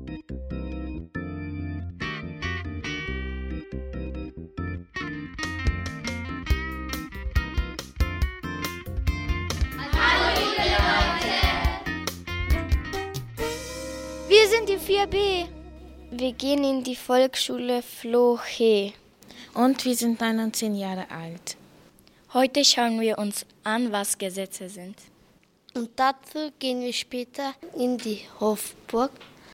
Wir sind die 4b. Wir gehen in die Volksschule Flohe. Und wir sind 19 Jahre alt. Heute schauen wir uns an, was Gesetze sind. Und dazu gehen wir später in die Hofburg.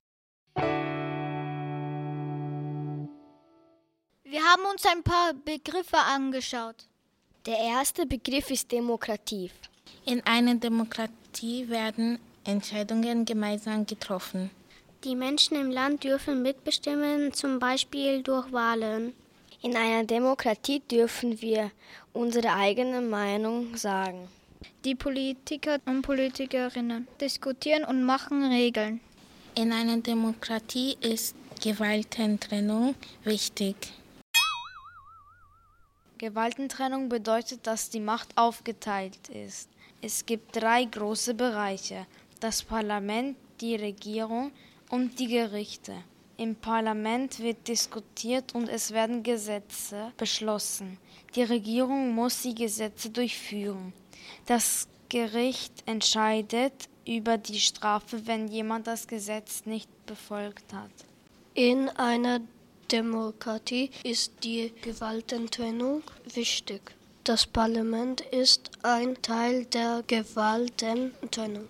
Wir haben uns ein paar Begriffe angeschaut. Der erste Begriff ist Demokratie. In einer Demokratie werden Entscheidungen gemeinsam getroffen. Die Menschen im Land dürfen mitbestimmen, zum Beispiel durch Wahlen. In einer Demokratie dürfen wir unsere eigene Meinung sagen. Die Politiker und Politikerinnen diskutieren und machen Regeln. In einer Demokratie ist Gewaltentrennung wichtig. Gewaltentrennung bedeutet, dass die Macht aufgeteilt ist. Es gibt 3 große Bereiche: das Parlament, die Regierung und die Gerichte. Im Parlament wird diskutiert und es werden Gesetze beschlossen. Die Regierung muss die Gesetze durchführen. Das Gericht entscheidet über die Strafe, wenn jemand das Gesetz nicht befolgt hat. In einer Demokratie ist die Gewaltentrennung wichtig. Das Parlament ist ein Teil der Gewaltentrennung.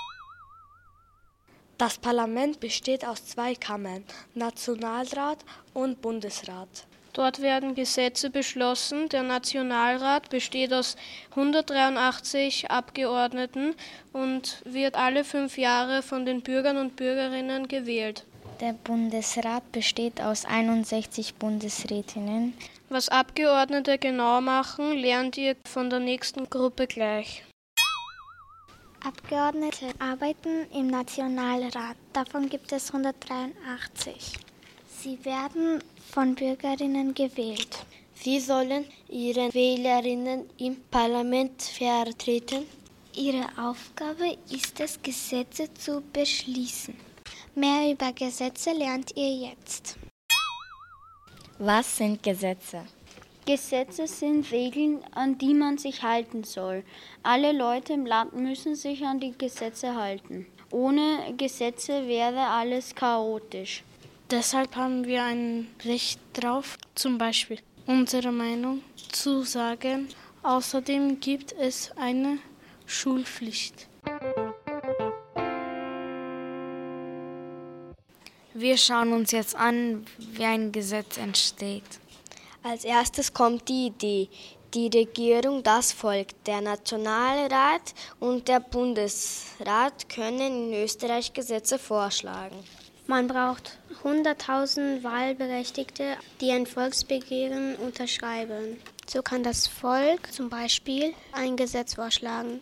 Das Parlament besteht aus 2 Kammern, Nationalrat und Bundesrat. Dort werden Gesetze beschlossen. Der Nationalrat besteht aus 183 Abgeordneten und wird alle 5 Jahre von den Bürgern und Bürgerinnen gewählt. Der Bundesrat besteht aus 61 Bundesrätinnen. Was Abgeordnete genau machen, lernt ihr von der nächsten Gruppe gleich. Abgeordnete arbeiten im Nationalrat. Davon gibt es 183. Sie werden von Bürgerinnen gewählt. Sie sollen ihre Wählerinnen im Parlament vertreten. Ihre Aufgabe ist es, Gesetze zu beschließen. Mehr über Gesetze lernt ihr jetzt. Was sind Gesetze? Gesetze sind Regeln, an die man sich halten soll. Alle Leute im Land müssen sich an die Gesetze halten. Ohne Gesetze wäre alles chaotisch. Deshalb haben wir ein Recht drauf, zum Beispiel unsere Meinung zu sagen. Außerdem gibt es eine Schulpflicht. Wir schauen uns jetzt an, wie ein Gesetz entsteht. Als erstes kommt die Idee, die Regierung, das Volk. Der Nationalrat und der Bundesrat können in Österreich Gesetze vorschlagen. Man braucht 100.000 Wahlberechtigte, die ein Volksbegehren unterschreiben. So kann das Volk zum Beispiel ein Gesetz vorschlagen.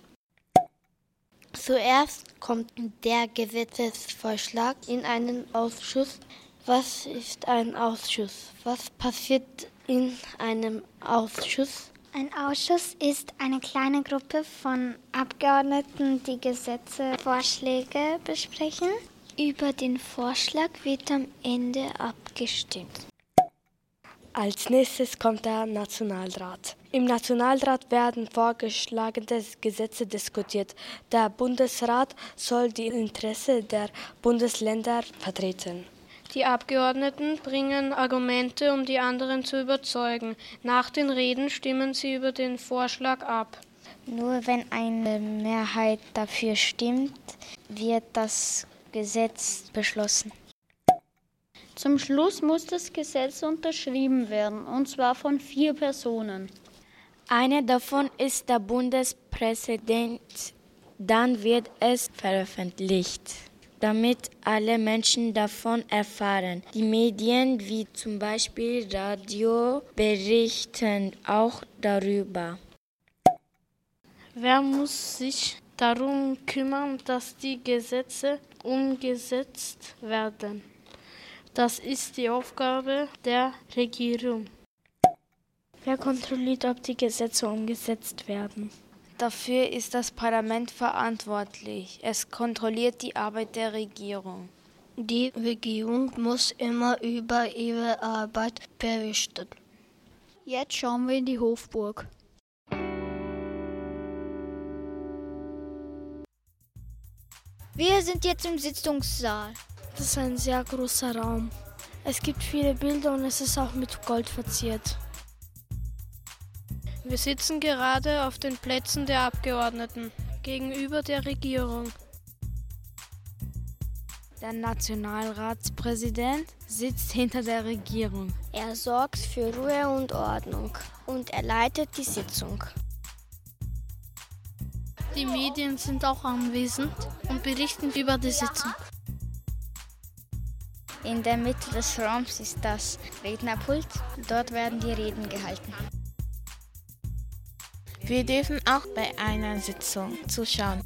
Zuerst kommt der Gesetzesvorschlag in einen Ausschuss. Was ist ein Ausschuss? Was passiert in einem Ausschuss? Ein Ausschuss ist eine kleine Gruppe von Abgeordneten, die Gesetzesvorschläge besprechen. Über den Vorschlag wird am Ende abgestimmt. Als nächstes kommt der Nationalrat. Im Nationalrat werden vorgeschlagene Gesetze diskutiert. Der Bundesrat soll die Interessen der Bundesländer vertreten. Die Abgeordneten bringen Argumente, um die anderen zu überzeugen. Nach den Reden stimmen sie über den Vorschlag ab. Nur wenn eine Mehrheit dafür stimmt, wird das Gesetz beschlossen. Zum Schluss muss das Gesetz unterschrieben werden, und zwar von 4 Personen. Eine davon ist der Bundespräsident. Dann wird es veröffentlicht, damit alle Menschen davon erfahren. Die Medien wie zum Beispiel Radio berichten auch darüber. Wer muss sich darum kümmern, dass die Gesetze umgesetzt werden? Das ist die Aufgabe der Regierung. Wer kontrolliert, ob die Gesetze umgesetzt werden? Dafür ist das Parlament verantwortlich. Es kontrolliert die Arbeit der Regierung. Die Regierung muss immer über ihre Arbeit berichten. Jetzt schauen wir in die Hofburg. Wir sind jetzt im Sitzungssaal. Das ist ein sehr großer Raum. Es gibt viele Bilder und es ist auch mit Gold verziert. Wir sitzen gerade auf den Plätzen der Abgeordneten gegenüber der Regierung. Der Nationalratspräsident sitzt hinter der Regierung. Er sorgt für Ruhe und Ordnung und er leitet die Sitzung. Die Medien sind auch anwesend und berichten über die Sitzung. In der Mitte des Raums ist das Rednerpult. Dort werden die Reden gehalten. Wir dürfen auch bei einer Sitzung zuschauen.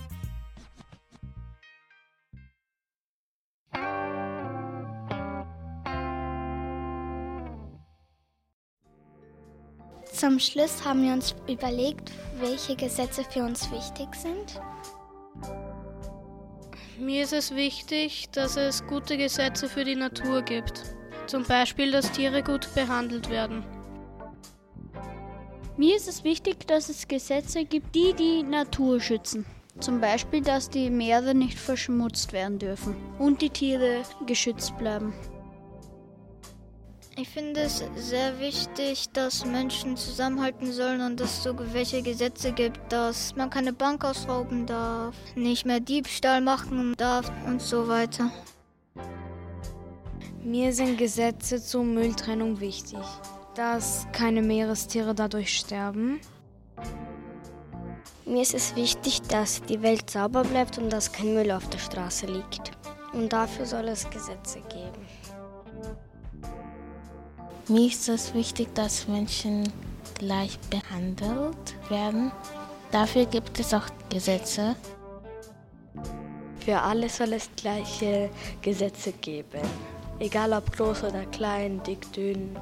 Zum Schluss haben wir uns überlegt, welche Gesetze für uns wichtig sind. Mir ist es wichtig, dass es gute Gesetze für die Natur gibt. Zum Beispiel, dass Tiere gut behandelt werden. Mir ist es wichtig, dass es Gesetze gibt, die die Natur schützen. Zum Beispiel, dass die Meere nicht verschmutzt werden dürfen und die Tiere geschützt bleiben. Ich finde es sehr wichtig, dass Menschen zusammenhalten sollen und dass es so welche Gesetze gibt, dass man keine Bank ausrauben darf, nicht mehr Diebstahl machen darf und so weiter. Mir sind Gesetze zur Mülltrennung wichtig, dass keine Meerestiere dadurch sterben. Mir ist es wichtig, dass die Welt sauber bleibt und dass kein Müll auf der Straße liegt. Und dafür soll es Gesetze geben. Mir ist es wichtig, dass Menschen gleich behandelt werden. Dafür gibt es auch Gesetze. Für alle soll es gleiche Gesetze geben. Egal ob groß oder klein, dick, dünn.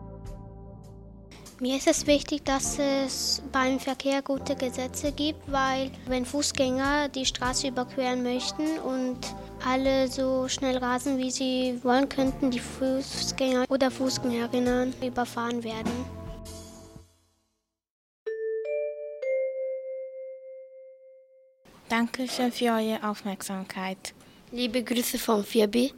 Mir ist es wichtig, dass es beim Verkehr gute Gesetze gibt, weil wenn Fußgänger die Straße überqueren möchten und alle so schnell rasen, wie sie wollen, könnten die Fußgänger oder Fußgängerinnen überfahren werden. Dankeschön für eure Aufmerksamkeit. Liebe Grüße von 4B.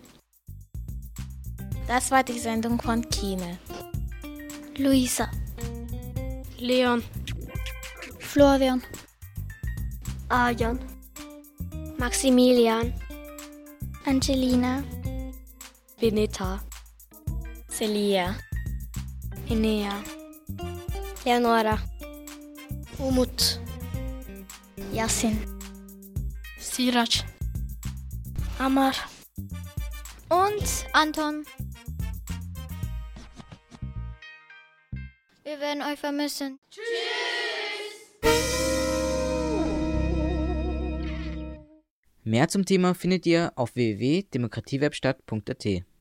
Das war die Sendung von Kine. Luisa, Leon, Florian, Arjan, Maximilian, Angelina, Veneta, Celia, Inea, Leonora, Umut, Yasin, Siraj, Amar Und Anton. Wir werden euch vermissen. Mehr zum Thema findet ihr auf www.demokratiewebstadt.at.